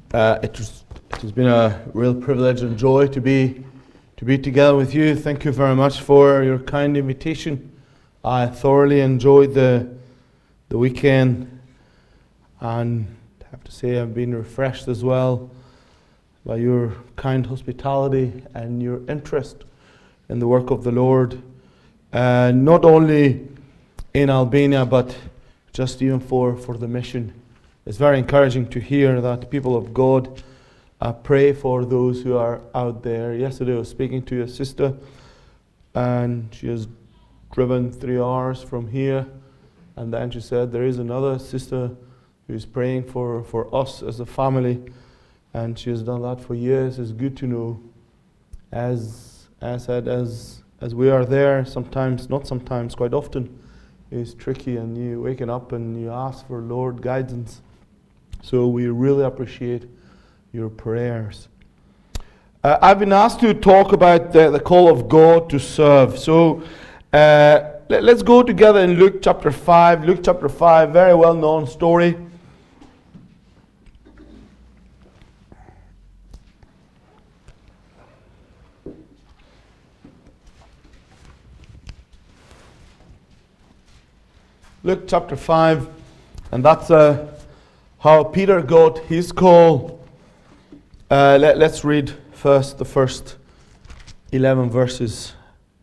It has been a real privilege and joy to be together with you. Thank you very much for your kind invitation. I thoroughly enjoyed the weekend, and I have to say I've been refreshed as well by your kind hospitality and your interest in the work of the Lord, not only in Albania but just even for the mission. It's very encouraging to hear that the people of God pray for those who are out there. Yesterday I was speaking to a sister, and she has driven 3 hours from here, and then she said there is another sister who's praying for us as a family, and she has done that for years. It's good to know. As we are there, quite often, it's tricky, and you waking up and you ask for Lord guidance. So we really appreciate your prayers. I've been asked to talk about the call of God to serve. So let's go together in Luke chapter 5. Luke chapter 5, very well known story. Luke chapter 5, and that's how Peter got his call. Let's read first the first 11 verses.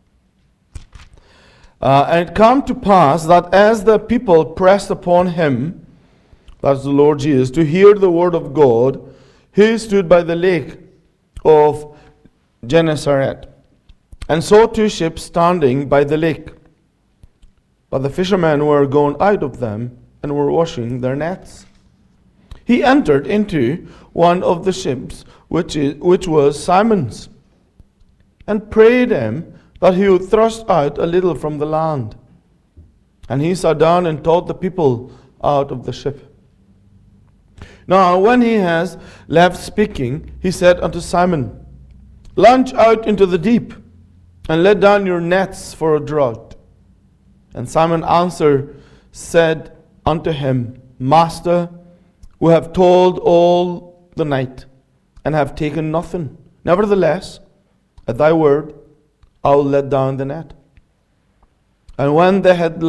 And it came to pass that as the people pressed upon him, that's the Lord Jesus, to hear the word of God, he stood by the lake of Gennesaret, and saw 2 ships standing by the lake. But the fishermen were gone out of them, and were washing their nets. He entered into one of the ships, which was Simon's, and prayed him that he would thrust out a little from the land. And he sat down and taught the people out of the ship. Now when he has left speaking, he said unto Simon, Launch out into the deep, and let down your nets for a draught. And Simon answered, said unto him, Master, we have toiled all the night, and have taken nothing. Nevertheless, at thy word, I will let down the net. And when they had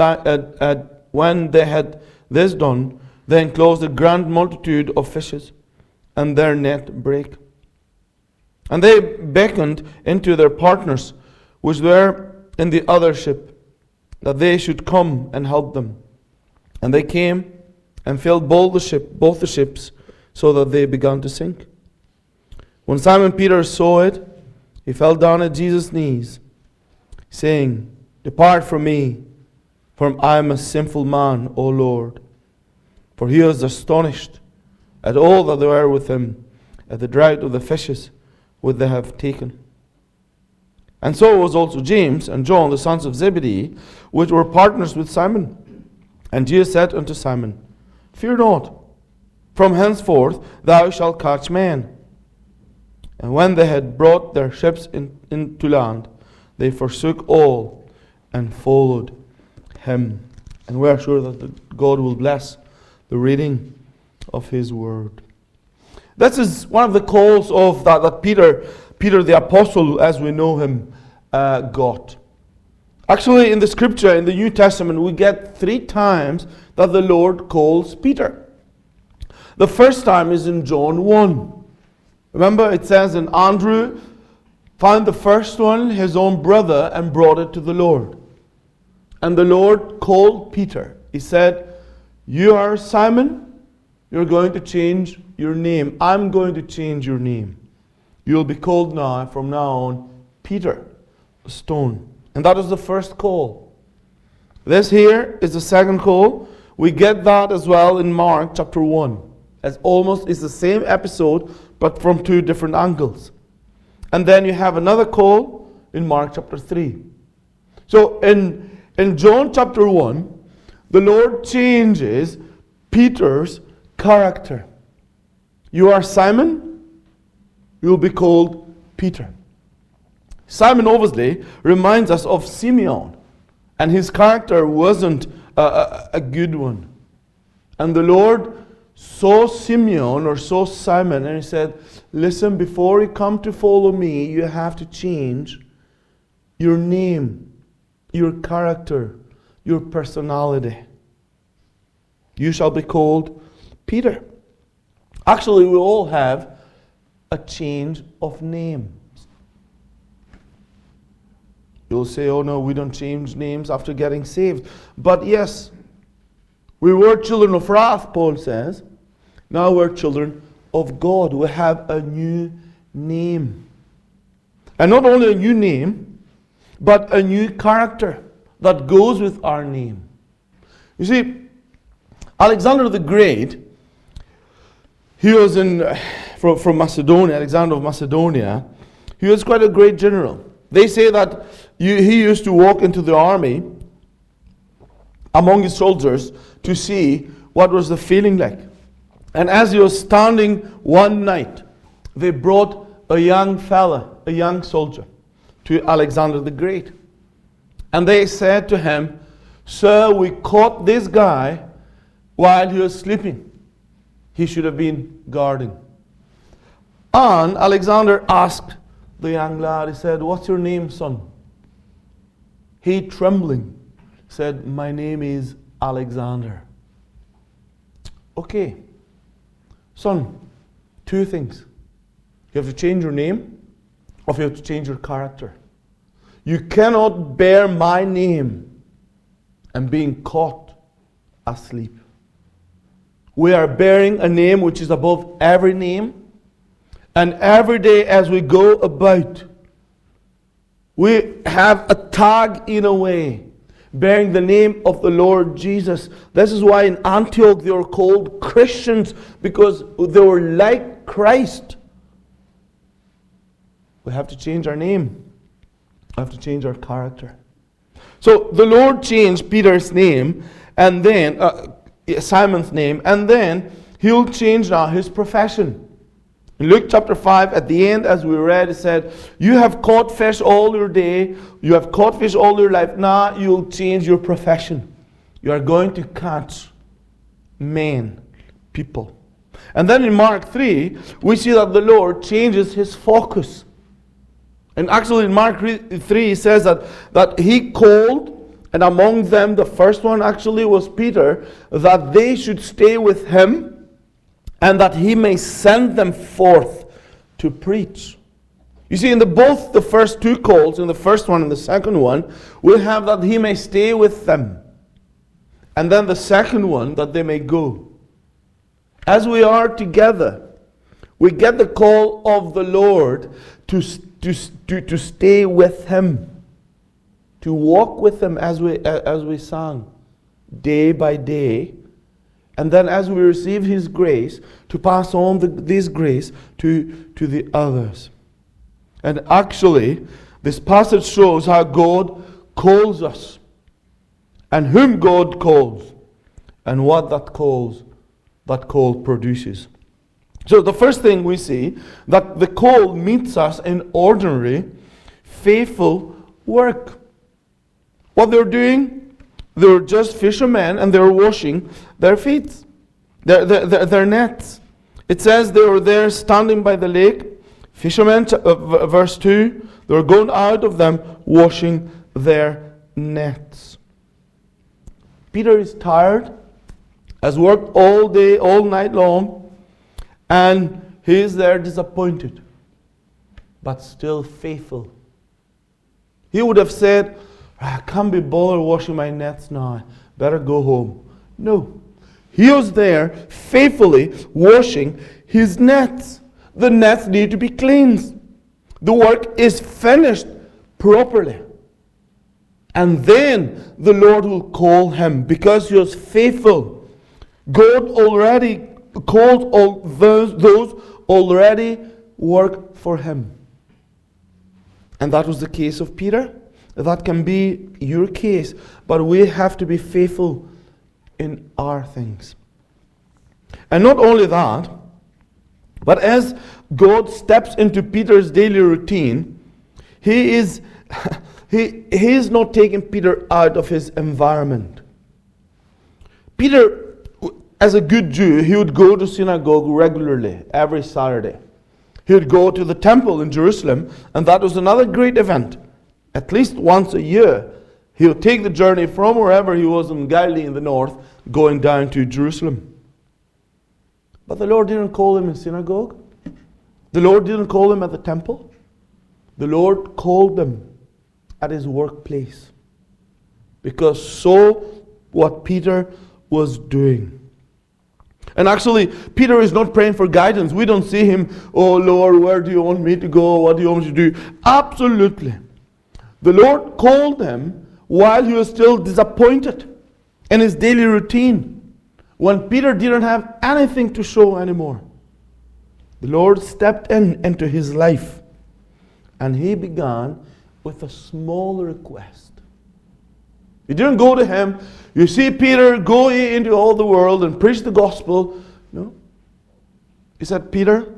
this done, they enclosed a grand multitude of fishes, and their net brake. And they beckoned into their partners, which were in the other ship, that they should come and help them. And they came and filled both the ships, so that they began to sink. When Simon Peter saw it, he fell down at Jesus' knees, saying, Depart from me, for I am a sinful man, O Lord. For he was astonished at all that they were with him, at the draught of the fishes which they have taken. And so was also James and John, the sons of Zebedee, which were partners with Simon. And Jesus said unto Simon, Fear not, from henceforth thou shalt catch men. And when they had brought their ships into land, they forsook all and followed him. And we are sure that God will bless the reading of his word. This is one of the calls of that Peter the apostle, as we know him, got. Actually, in the scripture, in the New Testament, we get 3 times that the Lord calls Peter. The first time is in John 1. Remember, it says, and Andrew found the first one, his own brother, and brought it to the Lord. And the Lord called Peter. He said, You are Simon, you're going to change your name. I'm going to change your name. You'll be called now, from now on, Peter, a stone. And that is the first call. This here is the second call. We get that as well in Mark chapter 1. It's the same episode, but from 2 different angles. And then you have another call in Mark chapter 3. So in John chapter 1, the Lord changes Peter's character. You are Simon, you will be called Peter. Simon obviously reminds us of Simeon, and his character wasn't a good one. And the Lord saw Simeon or saw Simon, and he said, listen, before you come to follow me, you have to change your name, your character, your personality. You shall be called Peter. Actually, we all have a change of names. You'll say, oh no, we don't change names after getting saved. But yes, we were children of wrath, Paul says. Now we're children of God. We have a new name. And not only a new name, but a new character that goes with our name. You see, Alexander the Great, he was from Macedonia, Alexander of Macedonia. He was quite a great general. They say that he used to walk into the army among his soldiers to see what was the feeling like. And as he was standing one night, they brought a young fella, a young soldier, to Alexander the Great. And they said to him, sir, we caught this guy while he was sleeping. He should have been guarding. And Alexander asked the young lad, he said, what's your name, son? He, trembling, said, my name is Alexander. Okay. Son, two things. You have to change your name, or you have to change your character. You cannot bear my name and being caught asleep. We are bearing a name which is above every name. And every day as we go about, we have a tag in a way, bearing the name of the Lord Jesus. This is why in Antioch they were called Christians, because they were like Christ. We have to change our name. We have to change our character. So the Lord changed Peter's name, and then Simon's name, and then He'll change now his profession. In Luke chapter 5, at the end, as we read, it said, you have caught fish all your day, you have caught fish all your life, now you'll change your profession. You are going to catch men, people. And then in Mark 3, we see that the Lord changes his focus. And actually in Mark 3, he says that he called, and among them, the first one actually was Peter, that they should stay with him, and that he may send them forth to preach. You see, in both the first two calls, in the first one and the second one, we have that he may stay with them. And then the second one, that they may go. As we are together, we get the call of the Lord to stay with him, to walk with him as we sang, day by day. And then as we receive his grace, to pass on this grace to the others. And actually, this passage shows how God calls us, and whom God calls, and what that call produces. So the first thing we see, that the call meets us in ordinary, faithful work. What they're doing, they were just fishermen, and they were washing their feet, their nets. It says they were there standing by the lake. Fishermen, verse 2, they were going out of them, washing their nets. Peter is tired, has worked all day, all night long, and he is there disappointed, but still faithful. He would have said, I can't be bothered washing my nets now. Better go home. No. He was there faithfully washing his nets. The nets need to be cleansed. The work is finished properly. And then the Lord will call him because he was faithful. God already called all those already work for him. And that was the case of Peter. That can be your case, but we have to be faithful in our things. And not only that, but as God steps into Peter's daily routine, he is not taking Peter out of his environment. Peter as a good Jew, he would go to synagogue regularly, every Saturday. He would go to the temple in Jerusalem, and that was another great event. At least once a year, he would take the journey from wherever he was in Galilee in the north, going down to Jerusalem. But the Lord didn't call him in synagogue. The Lord didn't call him at the temple. The Lord called him at his workplace. Because so what Peter was doing. And actually, Peter is not praying for guidance. We don't see him, oh Lord, where do you want me to go? What do you want me to do? Absolutely. The Lord called him while he was still disappointed in his daily routine. When Peter didn't have anything to show anymore. The Lord stepped into his life. And he began with a small request. He didn't go to him, you see Peter, go ye into all the world and preach the gospel. No. He said, Peter,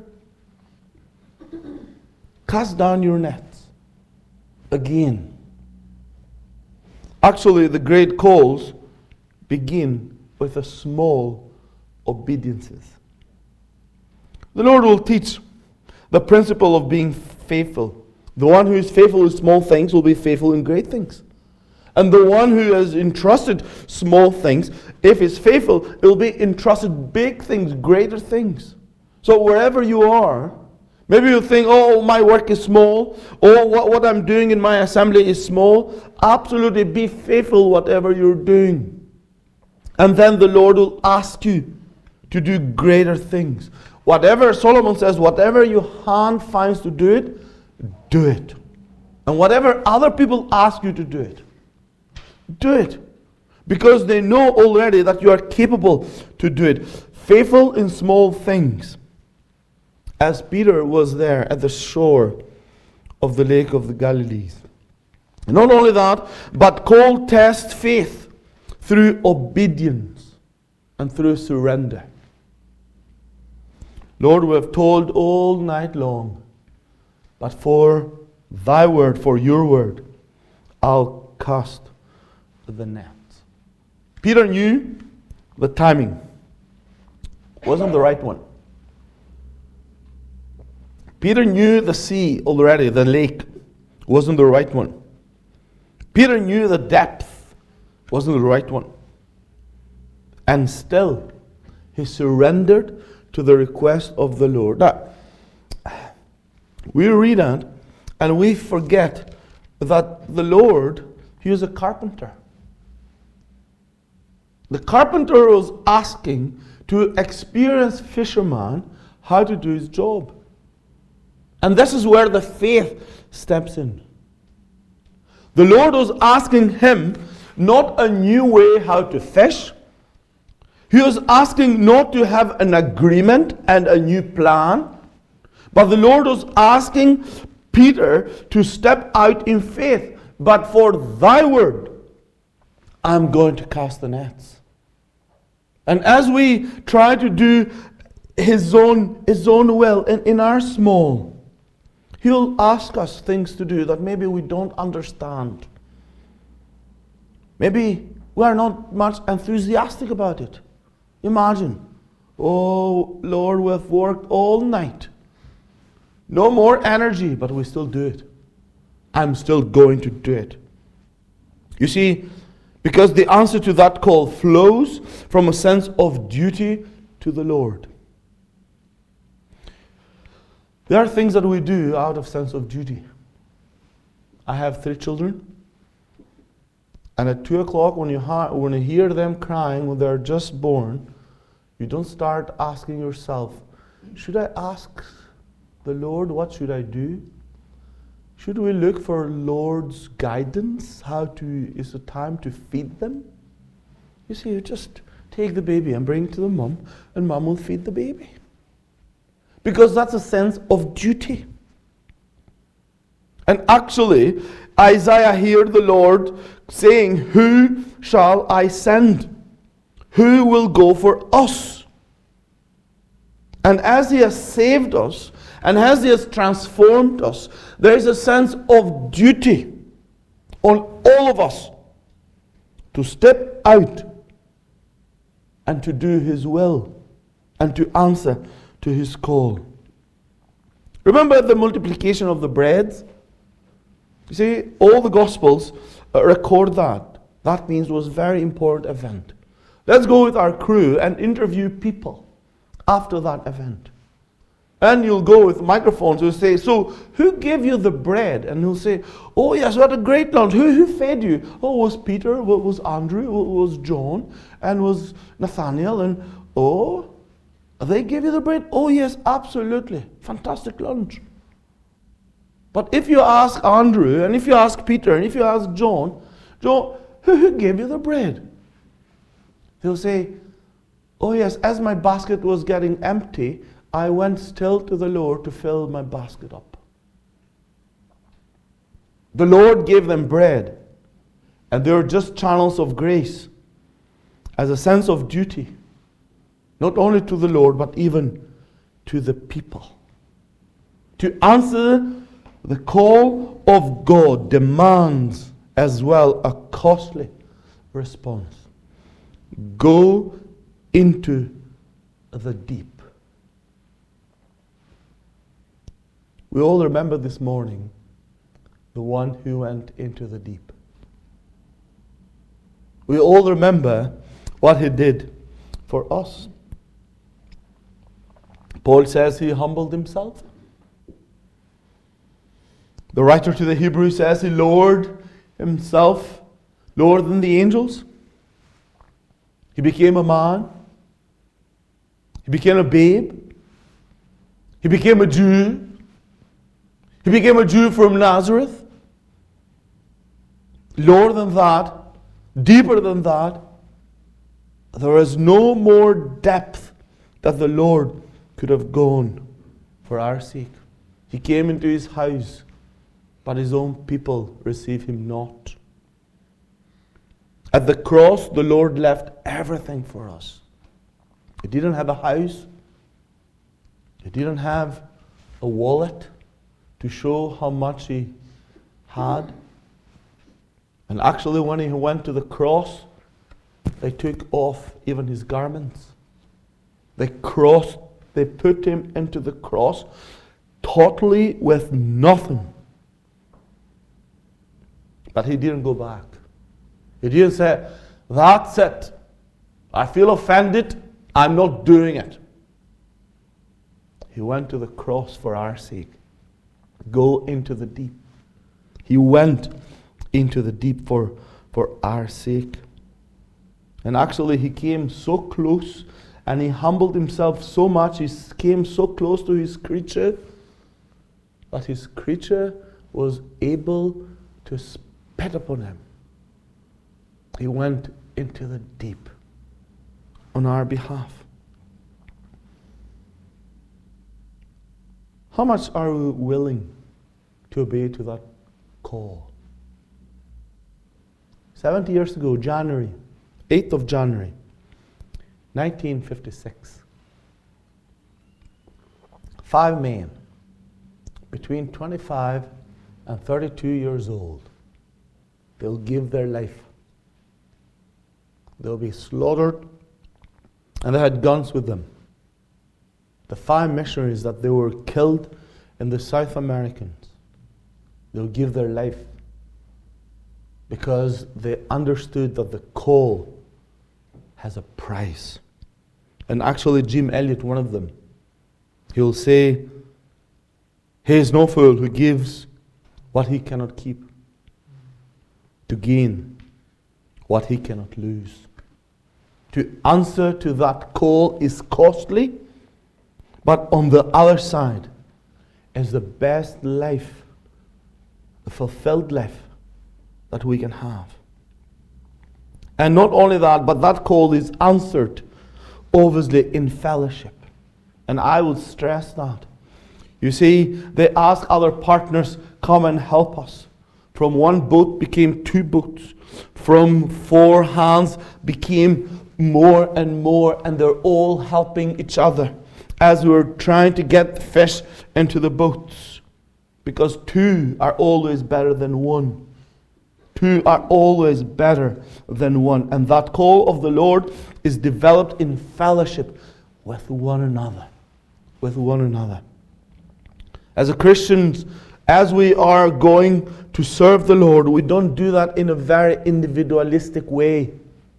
cast down your nets again. Actually, the great calls begin with a small obediences. The Lord will teach the principle of being faithful. The one who is faithful in small things will be faithful in great things. And the one who has entrusted small things, if he's faithful, will be entrusted big things, greater things. So wherever you are, maybe you think, oh, my work is small. Oh, what I'm doing in my assembly is small. Absolutely be faithful whatever you're doing. And then the Lord will ask you to do greater things. Whatever, Solomon says, whatever your hand finds to do it, do it. And whatever other people ask you to do it, do it. Because they know already that you are capable to do it. Faithful in small things. As Peter was there at the shore of the lake of the Galilees. And not only that, but called test faith through obedience and through surrender. Lord, we have told all night long, but for thy word, for your word, I'll cast the net. Peter knew the timing wasn't the right one. Peter knew the sea already, the lake wasn't the right one. Peter knew the depth wasn't the right one. And still, he surrendered to the request of the Lord. Now, we read that and we forget that the Lord, he was a carpenter. The carpenter was asking to experienced fisherman how to do his job. And this is where the faith steps in. The Lord was asking him not a new way how to fish. He was asking not to have an agreement and a new plan. But the Lord was asking Peter to step out in faith. But for thy word, I'm going to cast the nets. And as we try to do his own will in our small, he'll ask us things to do that maybe we don't understand. Maybe we are not much enthusiastic about it. Imagine, oh Lord, we've worked all night. No more energy, but we still do it. I'm still going to do it. You see, because the answer to that call flows from a sense of duty to the Lord. There are things that we do out of sense of duty. I have 3 children. And at 2 o'clock when you hear them crying when they're just born, you don't start asking yourself, should I ask the Lord, what should I do? Should we look for Lord's guidance? Is it time to feed them? You see, you just take the baby and bring it to the mom, and mom will feed the baby. Because that's a sense of duty. And actually, Isaiah heard the Lord saying, who shall I send? Who will go for us? And as he has saved us, and as he has transformed us, there is a sense of duty on all of us to step out and to do His will and to answer to His call. Remember the multiplication of the breads? You see, all the Gospels record that. That means it was a very important event. Let's go with our crew and interview people after that event. And you'll go with microphones who'll say, so who gave you the bread? And he'll say, oh yes, we had a great lunch. Who fed you? Oh, it was Peter, it was Andrew, it was John, and it was Nathaniel, and oh, they gave you the bread? Oh yes, absolutely. Fantastic lunch. But if you ask Andrew, and if you ask Peter, and if you ask John, who gave you the bread? They'll say, oh yes, as my basket was getting empty, I went still to the Lord to fill my basket up. The Lord gave them bread, and they were just channels of grace as a sense of duty, not only to the Lord, but even to the people. To answer the call of God demands as well a costly response. Go into the deep. We all remember this morning the one who went into the deep. We all remember what He did for us. Paul says He humbled Himself. The writer to the Hebrews says He lowered Himself lower than the angels. He became a man. He became a babe. He became a Jew. He became a Jew from Nazareth. Lower than that, deeper than that, there is no more depth that the Lord could have gone for our sake. He came into His house, but His own people received Him not. At the cross, the Lord left everything for us. He didn't have a house. He didn't have a wallet to show how much He had. And actually, when He went to the cross, they took off even His garments. They put Him into the cross totally with nothing. But He didn't go back. He didn't say, that's it. I feel offended. I'm not doing it. He went to the cross for our sake. Go into the deep. He went into the deep for our sake. And actually He came so close, and He humbled Himself so much. He came so close to His creature that His creature was able to spit upon Him. He went into the deep on our behalf. How much are we willing to obey to that call? 70 years ago, 8th of January, 1956, 5 men between 25 and 32 years old, they'll give their life. They'll be slaughtered, and they had guns with them. The 5 missionaries that they were killed in the South Americans, they'll give their life because they understood that the call has a price. And actually Jim Elliot, one of them, he'll say, he is no fool who gives what he cannot keep to gain what he cannot lose. To answer to that call is costly, but on the other side is the best life, the fulfilled life that we can have. And not only that, but that call is answered, obviously, in fellowship. And I will stress that. You see, they ask other partners, come and help us. From one boat became 2 boats. From 4 hands became more and more, and they're all helping each other as we're trying to get the fish into the boats. Because 2 are always better than 1. Two are always better than one. And that call of the Lord is developed in fellowship with one another. With one another. As a Christians, as we are going to serve the Lord, we don't do that in a very individualistic way.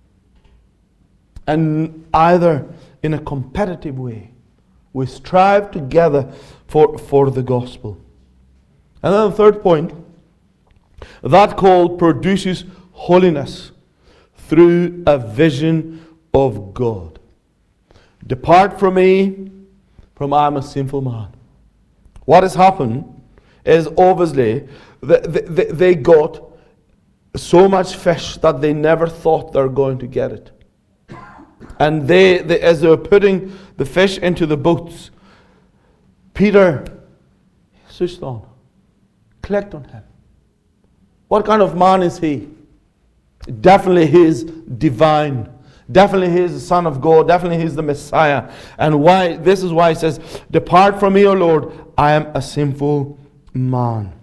And either in a competitive way. We strive together for the gospel. And then the third point, that call produces holiness through a vision of God. Depart from me, for I am a sinful man. What has happened is obviously they got so much fish that they never thought they were going to get it. And they as they were putting the fish into the boats, Peter switched on, clicked on him. What kind of man is he? Definitely he is divine. Definitely he is the Son of God. Definitely he is the Messiah. And why? This is why he says, depart from me, O Lord, I am a sinful man.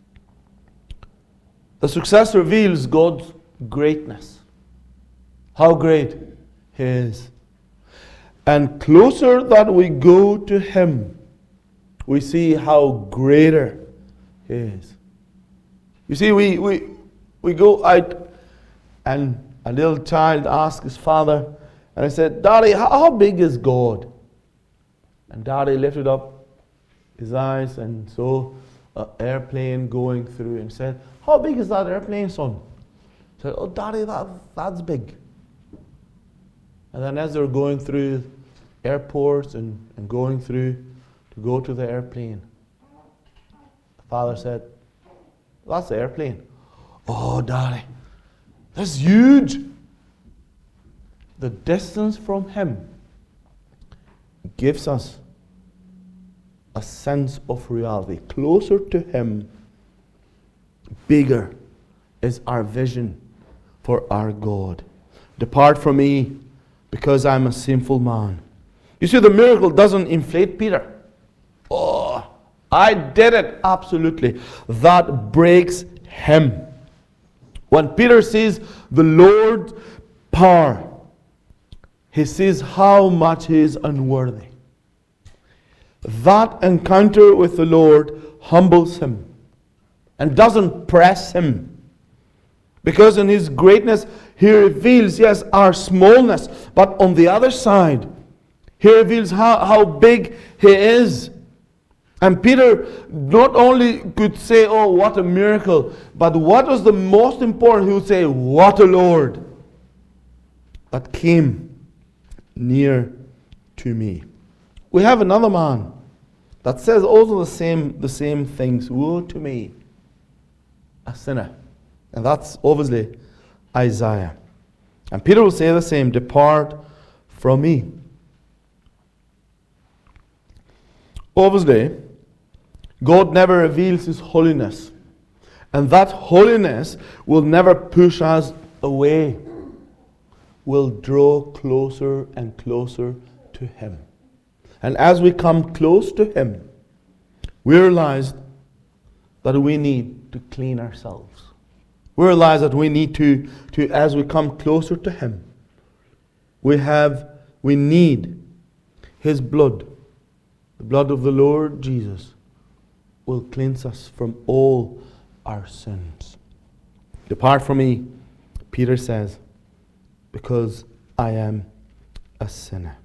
The success reveals God's greatness. How great he is. And closer that we go to him, we see how greater he is. You see, we go out and a little child asked his father, and I said, Daddy, how big is God? And Daddy lifted up his eyes and saw an airplane going through and said, how big is that airplane, son? I said, oh, Daddy, that's big. And then as they were going through airports and going through to go to the airplane, the father said, that's the airplane. Oh, Daddy, that's huge. The distance from him gives us a sense of reality. Closer to him, bigger is our vision for our God. Depart from me, because I'm a sinful man. You see, the miracle doesn't inflate Peter. Oh, I did it. Absolutely. That breaks him. When Peter sees the Lord's power, he sees how much he is unworthy. That encounter with the Lord humbles him and doesn't press him. Because in his greatness, he reveals, yes, our smallness. But on the other side, he reveals how big he is. And Peter not only could say, oh, what a miracle, but what was the most important? He would say, what a Lord that came near to me. We have another man that says also the same things. Woe to me, a sinner. And that's obviously Isaiah. And Peter will say the same, depart from me. Obviously, God never reveals his holiness. And that holiness will never push us away. We'll draw closer and closer to him. And as we come close to him, we realize that we need to clean ourselves. We realize that we need to as we come closer to him, we need his blood. The blood of the Lord Jesus will cleanse us from all our sins. Depart from me, Peter says, because I am a sinner.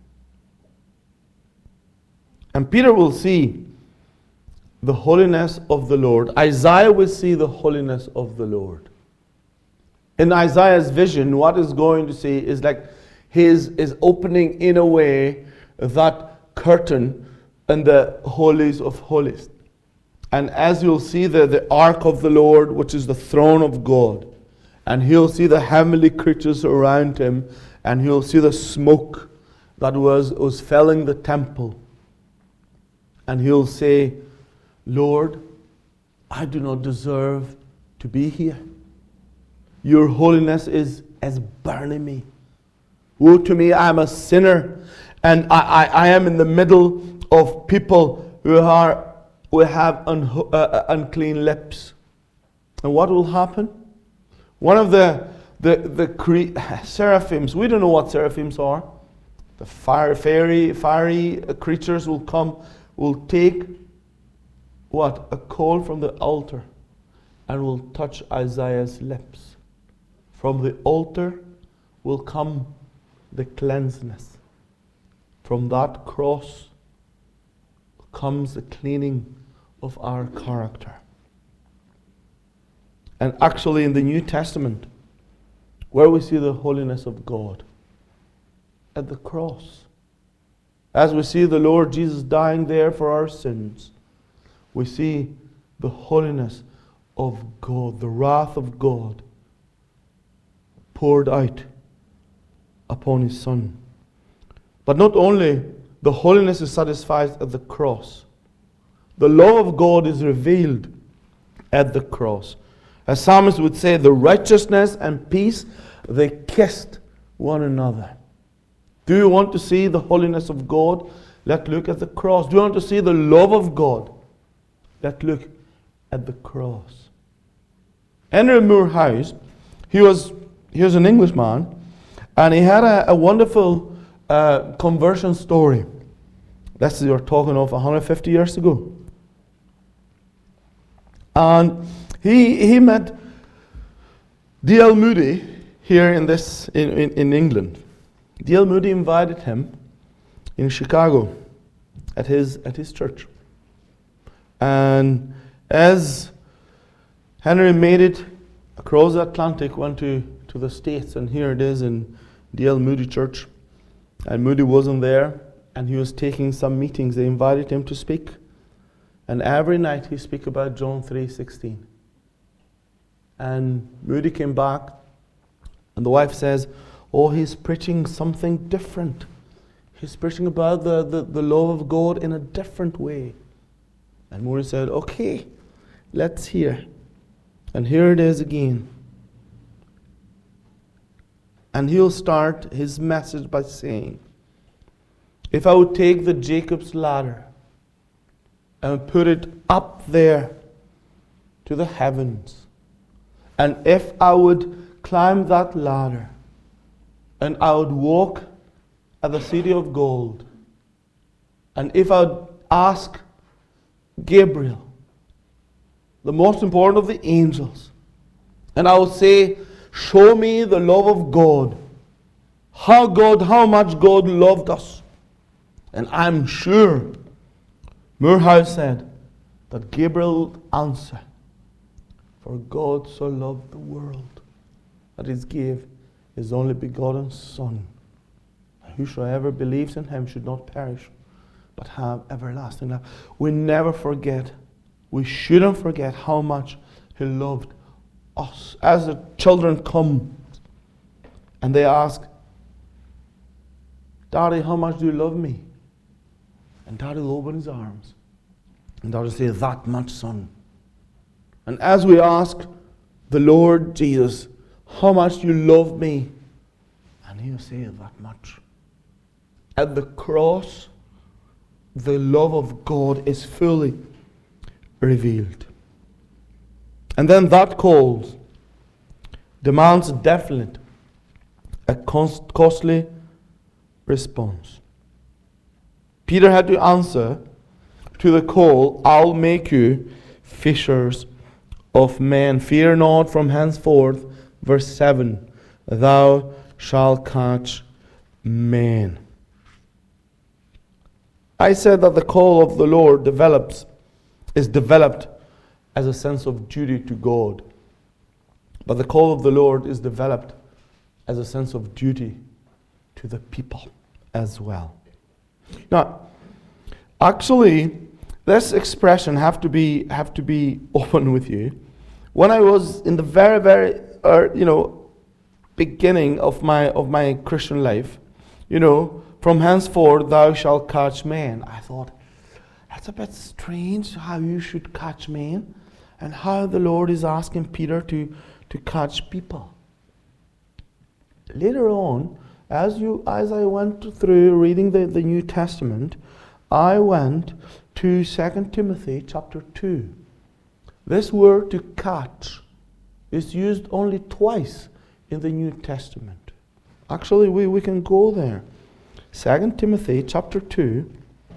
And Peter will see the holiness of the Lord. Isaiah will see the holiness of the Lord. In Isaiah's vision, what is going to see is like his is opening in a way that curtain in the holies of holies. And as you'll see the ark of the Lord, which is the throne of God, and he'll see the heavenly creatures around him, and he'll see the smoke that was filling the temple. And he'll say, Lord, I do not deserve to be here. Your holiness is burning me. Woe to me, I am a sinner, and I am in the middle of people who have unclean lips. And what will happen? One of the seraphims, we don't know what seraphims are. The fiery creatures will come, will take what? A coal from the altar and will touch Isaiah's lips. From the altar will come the cleansedness. From that cross comes the cleaning of our character. And actually in the New Testament, where we see the holiness of God, at the cross. As we see the Lord Jesus dying there for our sins, we see the holiness of God, the wrath of God poured out upon His Son. But not only the holiness is satisfied at the cross, the love of God is revealed at the cross. As psalmists would say, the righteousness and peace, they kissed one another. Do you want to see the holiness of God? Let's look at the cross. Do you want to see the love of God? Let's look at the cross. Henry Moorhouse, he was an Englishman, and he had a wonderful conversion story. That's you're talking of 150 years ago. And he met D.L. Moody here in England. D.L. Moody invited him in Chicago at his church. And as Henry made it across the Atlantic, went to the States, and here it is in D.L. Moody Church. And Moody wasn't there, and he was taking some meetings. They invited him to speak. And every night he spoke about John 3:16. And Moody came back, and the wife says, "Oh, he's preaching something different. He's preaching about the love of God in a different way." And Moody said, "Okay, let's hear." And here it is again. And he'll start his message by saying, if I would take the Jacob's ladder and put it up there to the heavens, and if I would climb that ladder, and I would walk at the city of gold, and if I would ask Gabriel, the most important of the angels, and I would say, show me the love of God, how much God loved us. And I'm sure, Moorhouse said, that Gabriel would answer, for God so loved the world that He gave His only begotten Son. Whosoever believes in Him should not perish, but have everlasting life. We never forget, we shouldn't forget how much He loved us. As the children come and they ask, "Daddy, how much do you love me?" And Daddy will open his arms. And Daddy will say, "That much, son." And as we ask the Lord Jesus, "How much do you love me?" And He will say, "That much." At the cross, the love of God is fully revealed. And then that calls demands a definite, a costly response. Peter had to answer to the call, "I'll make you fishers of men. Fear not, from henceforth," verse 7, "thou shalt catch men." I said that the call of the Lord is developed as a sense of duty to God. But the call of the Lord is developed as a sense of duty to the people as well. Now, actually, this expression have to be open with you. When I was in the very beginning of my Christian life, from henceforth thou shalt catch men, I thought, that's a bit strange how you should catch men, and how the Lord is asking Peter to catch people. Later on, as I went through reading the New Testament, I went to 2 Timothy chapter 2. This word to catch is used only twice in the New Testament. Actually, we can go there. 2 Timothy chapter 2.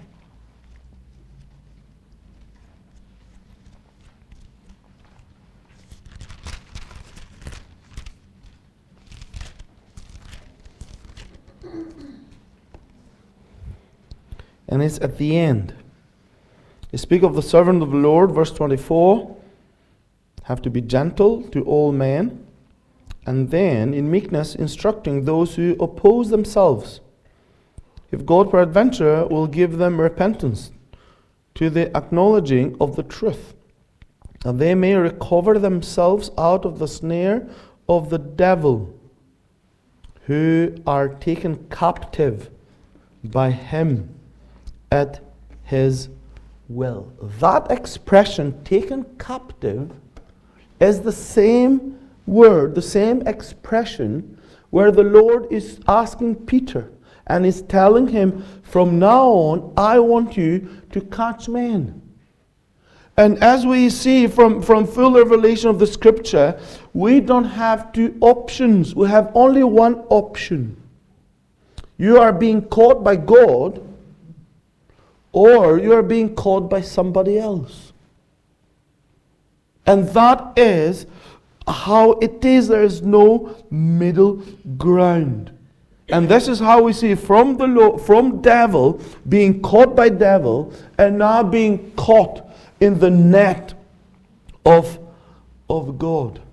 And it's at the end. They speak of the servant of the Lord, verse 24. Have to be gentle to all men. And then, in meekness, instructing those who oppose themselves. If God peradventure will give them repentance to the acknowledging of the truth, that they may recover themselves out of the snare of the devil, who are taken captive by him at his will. That expression, taken captive, is the same word, the same expression where the Lord is asking Peter and is telling him, from now on, I want you to catch men. And as we see from full revelation of the scripture, we don't have two options. We have only one option. You are being caught by God, or you are being caught by somebody else. And that is how it is. There is no middle ground. And this is how we see from devil, being caught by devil, and now being caught in the net of God.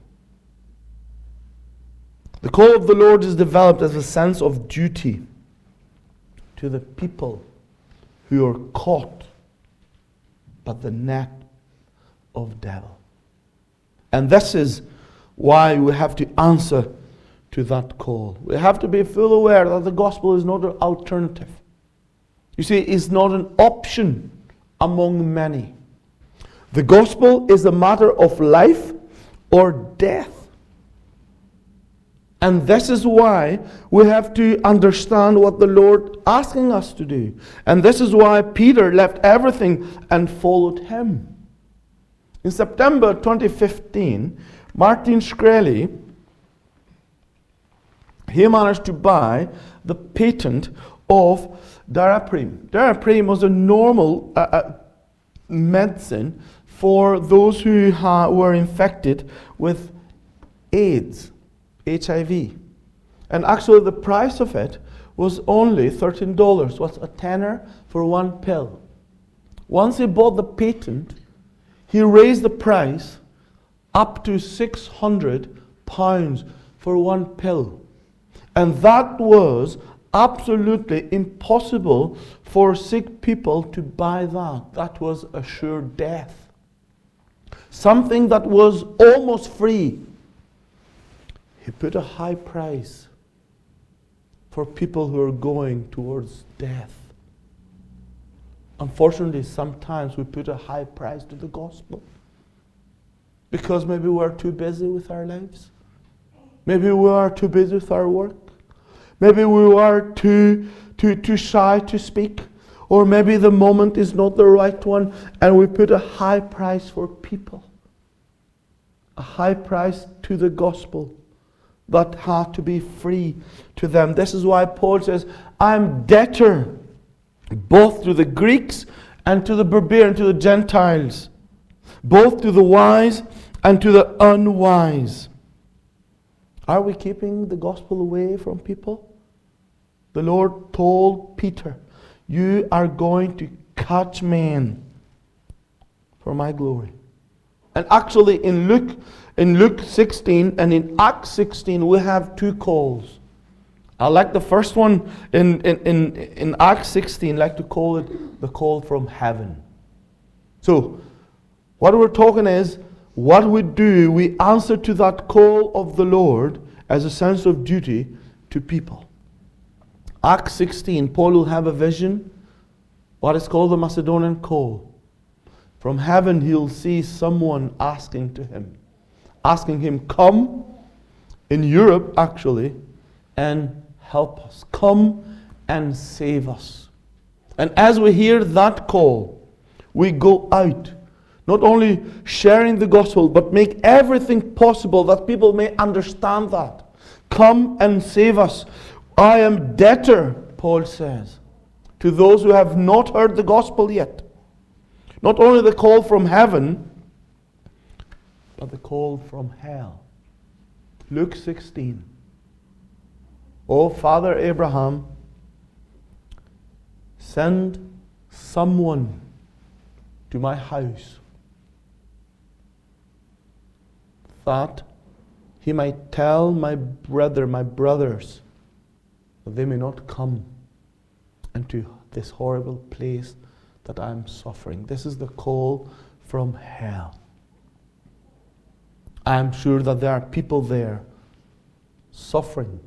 The call of the Lord is developed as a sense of duty to the people who are caught by the net of devil. And this is why we have to answer to that call. We have to be full aware that the gospel is not an alternative. You see, it's not an option among many. The gospel is a matter of life or death. And this is why we have to understand what the Lord is asking us to do. And this is why Peter left everything and followed him. In September 2015, Martin Shkreli, he managed to buy the patent of Daraprim. Daraprim was a normal medicine for those who were infected with AIDS. HIV. And actually the price of it was only $13. What's a tenner for one pill? Once he bought the patent, he raised the price up to £600 for one pill. And that was absolutely impossible for sick people to buy that. That was a sure death. Something that was almost free. He put a high price for people who are going towards death. Unfortunately, sometimes we put a high price to the gospel because maybe we're too busy with our lives. Maybe we are too busy with our work. Maybe we are too shy to speak. Or maybe the moment is not the right one and we put a high price for people. A high price to the gospel that had to be free to them. This is why Paul says, I'm debtor both to the Greeks and to the barbarian, to the Gentiles, both to the wise and to the unwise. Are we keeping the gospel away from people? The Lord told Peter, you are going to catch men for my glory. And actually in Luke 16 and in Acts 16 we have two calls. I like the first one in Acts 16, I like to call it the call from heaven. So what we're talking is, what we do, we answer to that call of the Lord as a sense of duty to people. Acts 16, Paul will have a vision, what is called the Macedonian call. From heaven he'll see someone asking him, come, in Europe actually, and help us. Come and save us. And as we hear that call, we go out. Not only sharing the gospel, but make everything possible that people may understand that. Come and save us. I am debtor, Paul says, to those who have not heard the gospel yet. Not only the call from heaven, but the call from hell. Luke 16. Oh, Father Abraham, send someone to my house that he might tell my brothers, that they may not come into this horrible place that I'm suffering. This is the call from hell. I'm sure that there are people there suffering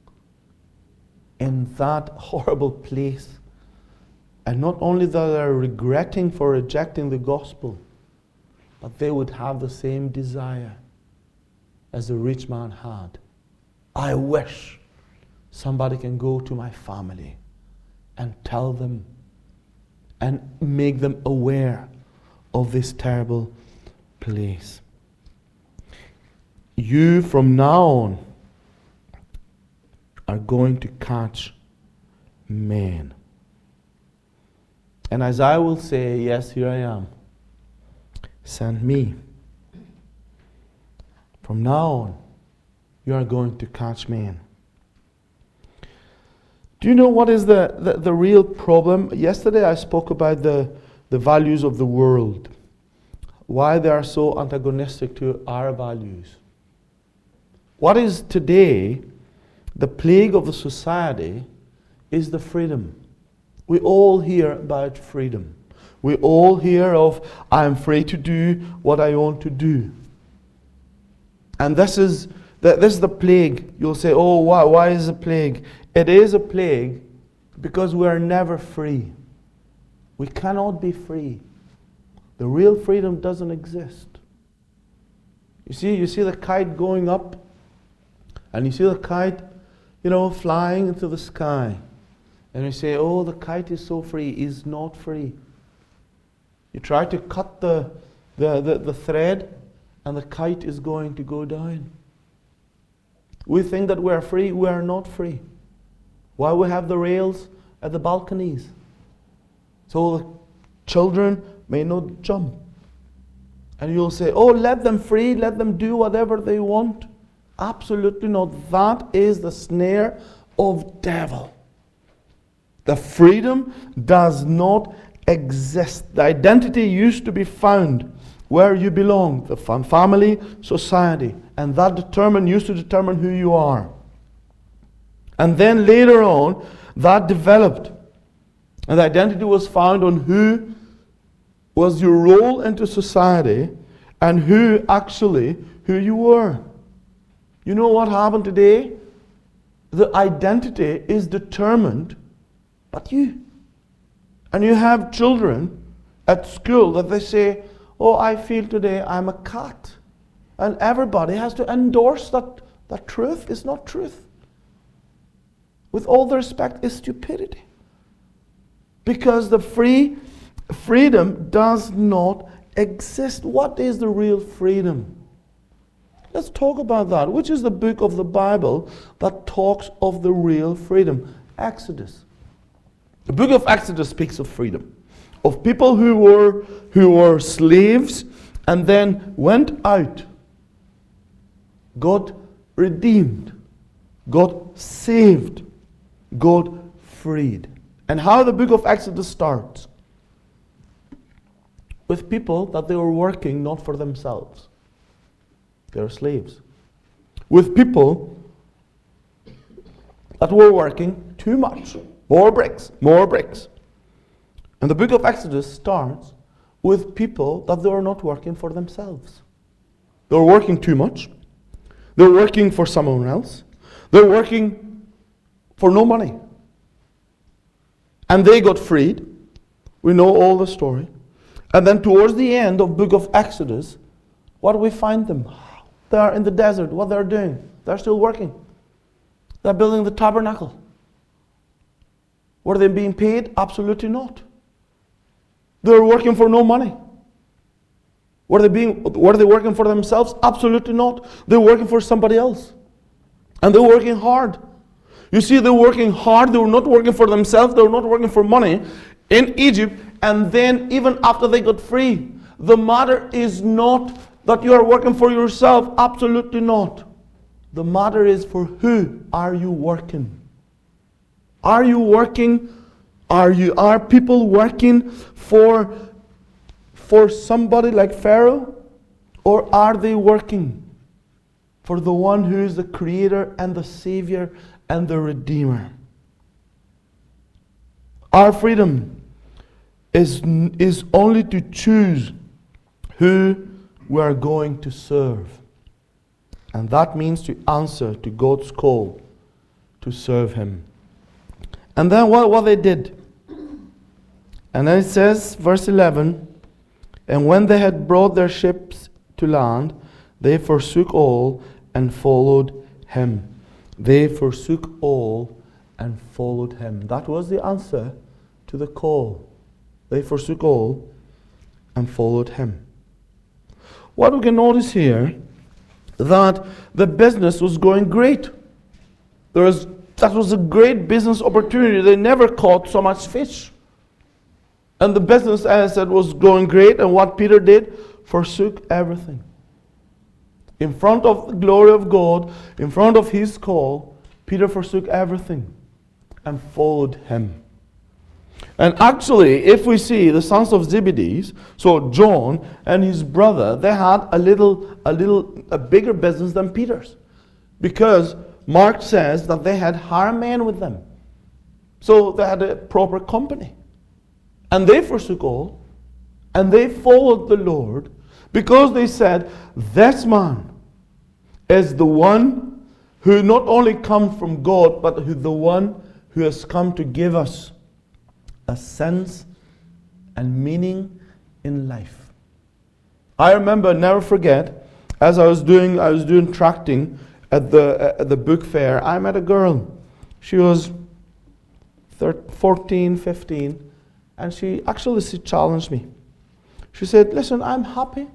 in that horrible place. And not only that they're regretting for rejecting the gospel, but they would have the same desire as the rich man had. I wish somebody can go to my family and tell them and make them aware of this terrible place. You from now on are going to catch men. And Isaiah will say, yes, here I am. Send me. From now on, you are going to catch men. Do you know what is the real problem? Yesterday I spoke about the values of the world. Why they are so antagonistic to our values. What is today the plague of the society is the freedom. We all hear about freedom. We all hear of, I am free to do what I want to do. And this is the plague. You'll say, oh, why is it a plague? It is a plague because we are never free. We cannot be free. The real freedom doesn't exist. You see the kite going up, and you see the kite, flying into the sky. And you say, oh, the kite is so free. It's not free. You try to cut the thread, and the kite is going to go down. We think that we are free. We are not free. Why we have the rails at the balconies? So the children may not jump. And you'll say, oh, let them free. Let them do whatever they want. Absolutely not. That is the snare of devil. The freedom does not exist. The identity used to be found where you belong, the family, society, and that used to determine who you are. And then later on, that developed, and the identity was found on who was your role into society and who you were. You know what happened today? The identity is determined by you. And you have children at school that they say, oh, I feel today I'm a cat. And everybody has to endorse that truth is not truth. With all the respect, is stupidity. Because the freedom does not exist. What is the real freedom? Let's talk about that. Which is the book of the Bible that talks of the real freedom? Exodus. The book of Exodus speaks of freedom. Of people who were slaves and then went out. God redeemed. God saved. God freed. And how the book of Exodus starts? With people that they were working not for themselves. They were slaves. With people that were working too much. More bricks. And the book of Exodus starts with people that they were not working for themselves. They were working too much. They were working for someone else. They were working for no money. And they got freed. We know all the story. And then towards the end of book of Exodus, what do we find them? They are in the desert. What they're doing? They're still working. They're building the tabernacle. Were they being paid? Absolutely not. They were working for no money. Were they working for themselves? Absolutely not. They're working for somebody else. And they're working hard. You see, they're working hard. They were not working for themselves. They were not working for money in Egypt. And then even after they got free, the matter is not that you are working for yourself. Absolutely not. The matter is, for who are you working? Are you working? Are people working for somebody like Pharaoh? Or are they working for the one who is the Creator and the Savior and the Redeemer? Our freedom is only to choose who we are going to serve. And that means to answer to God's call to serve Him. And then what they did. And then it says, verse 11, and when they had brought their ships to land, they forsook all and followed Him. They forsook all and followed Him. That was the answer to the call. They forsook all and followed Him. What we can notice here, that the business was going great. That was a great business opportunity. They never caught so much fish. And the business, as I said, was going great. And what Peter did, forsook everything. In front of the glory of God, in front of His call, Peter forsook everything and followed Him. And actually, if we see the sons of Zebedee, so John and his brother, they had a bigger business than Peter's. Because Mark says that they had hired men with them. So they had a proper company. And they forsook all, and they followed the Lord, because they said, this man is the one who not only comes from God, but who the one who has come to give us a sense and meaning in life. I remember, never forget, as I was doing tracting at the book fair, I met a girl. She was 14, 15, and she challenged me. She said, listen, I'm happy.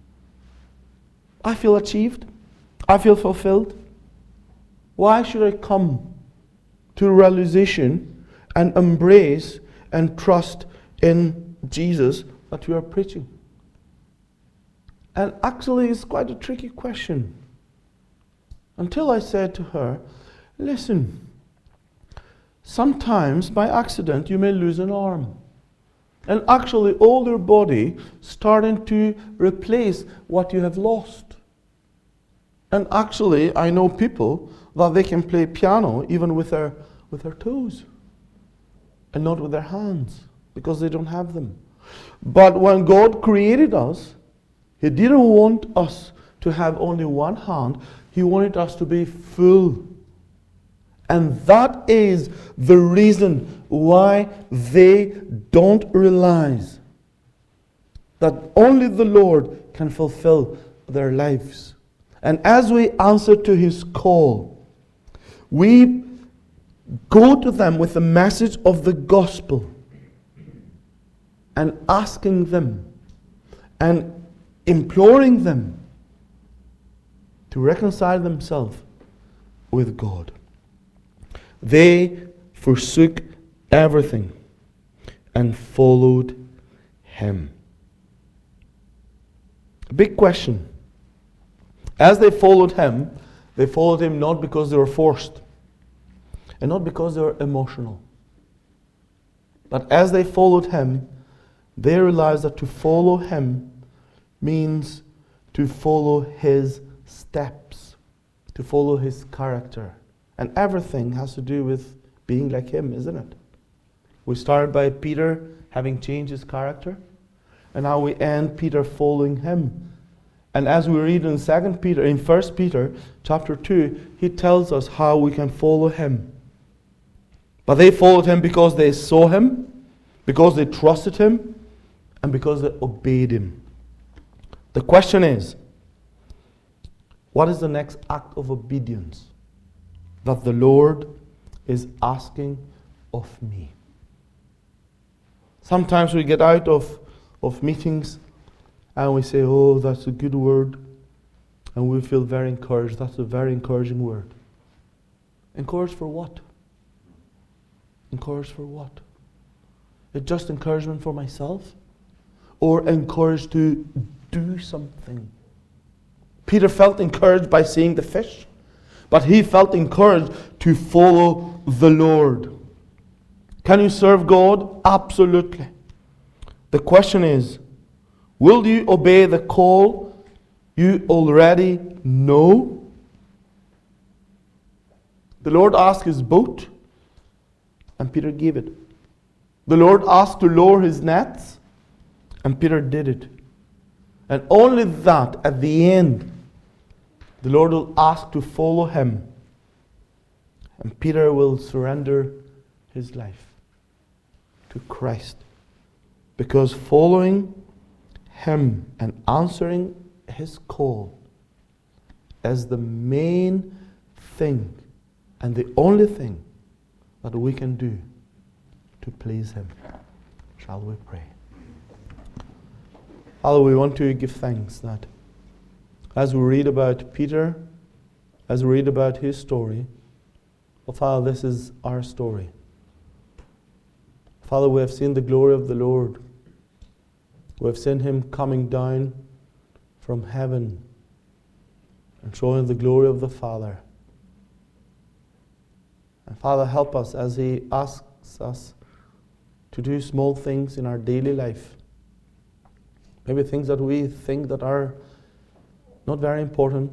I feel achieved. I feel fulfilled. Why should I come to realization and embrace and trust in Jesus that we are preaching? And actually, it's quite a tricky question. Until I said to her, listen, sometimes by accident you may lose an arm. And actually all your body starting to replace what you have lost. And actually I know people that they can play piano even with their toes and not with their hands because they don't have them. But when God created us, He didn't want us to have only one hand. He wanted us to be full. And that is the reason why they don't realize that only the Lord can fulfill their lives. And as we answer to His call, we go to them with the message of the gospel and asking them and imploring them to reconcile themselves with God. They forsook everything and followed Him. Big question. As they followed Him not because they were forced and not because they were emotional. But as they followed Him, they realized that to follow Him means to follow His steps, to follow His character. And everything has to do with being like Him, isn't it? We started by Peter having changed his character, and now we end Peter following Him. And as we read in 1 Peter chapter 2, he tells us how we can follow Him. But they followed Him because they saw Him, because they trusted Him, and because they obeyed Him. The question is, what is the next act of obedience that the Lord is asking of me? Sometimes we get out of meetings and we say, oh, that's a good word, and we feel very encouraged. That's a very encouraging word. Encouraged for what? Encouraged for what? Is it just encouragement for myself? Or encouraged to do something? Peter felt encouraged by seeing the fish, but he felt encouraged to follow the Lord. Can you serve God? Absolutely. The question is, will you obey the call you already know? The Lord asked his boat, and Peter gave it. The Lord asked to lower his nets, and Peter did it. And only that, at the end, the Lord will ask to follow him. And Peter will surrender his life to Christ. Because following him and answering his call is the main thing and the only thing that we can do to please him. Shall we pray? Father, we want to give thanks that as we read about Peter, as we read about his story, oh Father, this is our story. Father, we have seen the glory of the Lord. We have seen him coming down from heaven and showing the glory of the Father. And Father, help us as he asks us to do small things in our daily life. Maybe things that we think that are not very important.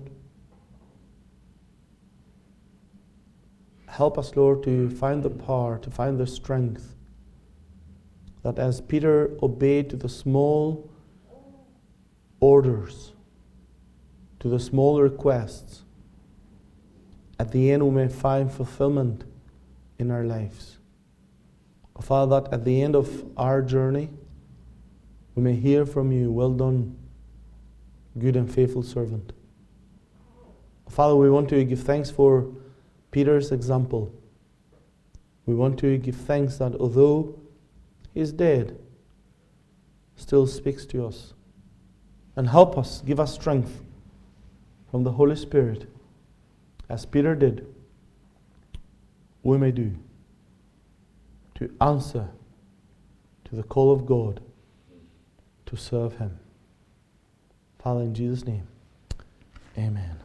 Help us, Lord, to find the power, to find the strength, that as Peter obeyed to the small orders, to the small requests, at the end we may find fulfillment in our lives. Father, that at the end of our journey, we may hear from you, well done, good and faithful servant. Father, we want to give thanks for Peter's example. We want to give thanks that although he is dead, still speaks to us. And help us, give us strength from the Holy Spirit, as Peter did, we may do, to answer to the call of God, to serve him. Father, in Jesus' name, amen.